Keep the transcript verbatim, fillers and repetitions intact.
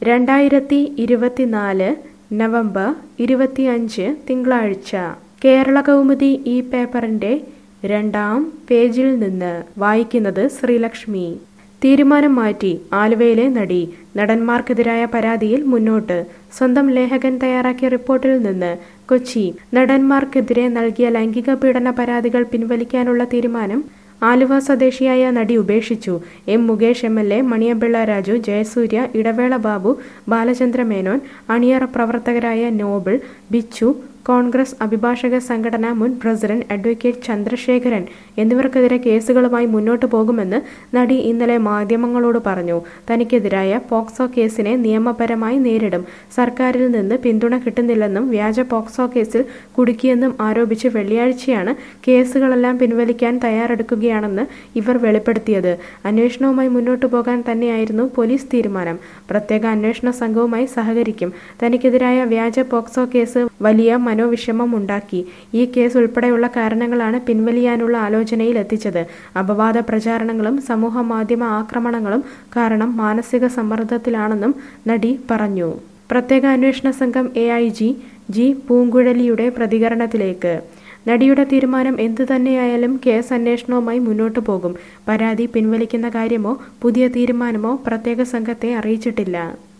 രണ്ടായിരത്തി ഇരുപത്തിനാല് നവംബർ ഇരുപത്തിയഞ്ച് തിങ്കളാഴ്ച കേരള കൗമുദി ഈ പേപ്പറിന്റെ രണ്ടാം പേജിൽ നിന്ന് വായിക്കുന്നത് ശ്രീലക്ഷ്മി. തീരുമാനം മാറ്റി ആലുവയിലെ നടി. നടന്മാർക്കെതിരായ പരാതിയിൽ മുന്നോട്ട്. സ്വന്തം ലേഖകൻ തയ്യാറാക്കിയ റിപ്പോർട്ടിൽ നിന്ന് കൊച്ചി. നടന്മാർക്കെതിരെ നൽകിയ ലൈംഗിക പീഡന പരാതികൾ പിൻവലിക്കാനുള്ള തീരുമാനം ആലുവ സ്വദേശിയായ നടി ഉപേക്ഷിച്ചു. M Mukesh M L A, Maniyanpilla Raju, Jayasurya, Idavela Babu, Balachandra Menon, അണിയറ പ്രവർത്തകരായ നോബിൾ, ബിച്ചു, കോൺഗ്രസ് അഭിഭാഷക സംഘടന മുൻ പ്രസിഡന്റ് അഡ്വക്കേറ്റ് ചന്ദ്രശേഖരൻ എന്നിവർക്കെതിരെ കേസുകളുമായി മുന്നോട്ടു പോകുമെന്ന് നടി ഇന്നലെ മാധ്യമങ്ങളോട് പറഞ്ഞു. തനിക്കെതിരായ പോക്സോ കേസിനെ നിയമപരമായി നേരിടും. സർക്കാരിൽ നിന്ന് പിന്തുണ കിട്ടുന്നില്ലെന്നും വ്യാജ പോക്സോ കേസിൽ കുടുക്കിയെന്നും ആരോപിച്ച് വെള്ളിയാഴ്ചയാണ് കേസുകളെല്ലാം പിൻവലിക്കാൻ തയ്യാറെടുക്കുകയാണെന്ന് ഇവർ വെളിപ്പെടുത്തിയത്. അന്വേഷണവുമായി മുന്നോട്ടു പോകാൻ തന്നെയായിരുന്നു പോലീസ് തീരുമാനം. പ്രത്യേക അന്വേഷണ സംഘവുമായി സഹകരിക്കും. തനിക്കെതിരായ വ്യാജ പോക്സോ കേസ് വലിയ മനോവിഷമം ഉണ്ടാക്കി. ഈ കേസ് ഉൾപ്പെടെയുള്ള കാരണങ്ങളാണ് പിൻവലിയാനുള്ള ആലോചനയിൽ എത്തിച്ചത്. അപവാദ പ്രചാരണങ്ങളും സമൂഹ മാധ്യമ ആക്രമണങ്ങളും കാരണം മാനസിക സമ്മർദ്ദത്തിലാണെന്നും നടി പറഞ്ഞു. പ്രത്യേക അന്വേഷണ സംഘം എ ഐ ജി ജി പൂങ്കുഴലിയുടെ പ്രതികരണത്തിലേക്ക്. നടിയുടെ തീരുമാനം എന്തു തന്നെയായാലും കേസ് അന്വേഷണവുമായി മുന്നോട്ടു പോകും. പരാതി പിൻവലിക്കുന്ന കാര്യമോ പുതിയ തീരുമാനമോ പ്രത്യേക സംഘത്തെ അറിയിച്ചിട്ടില്ല.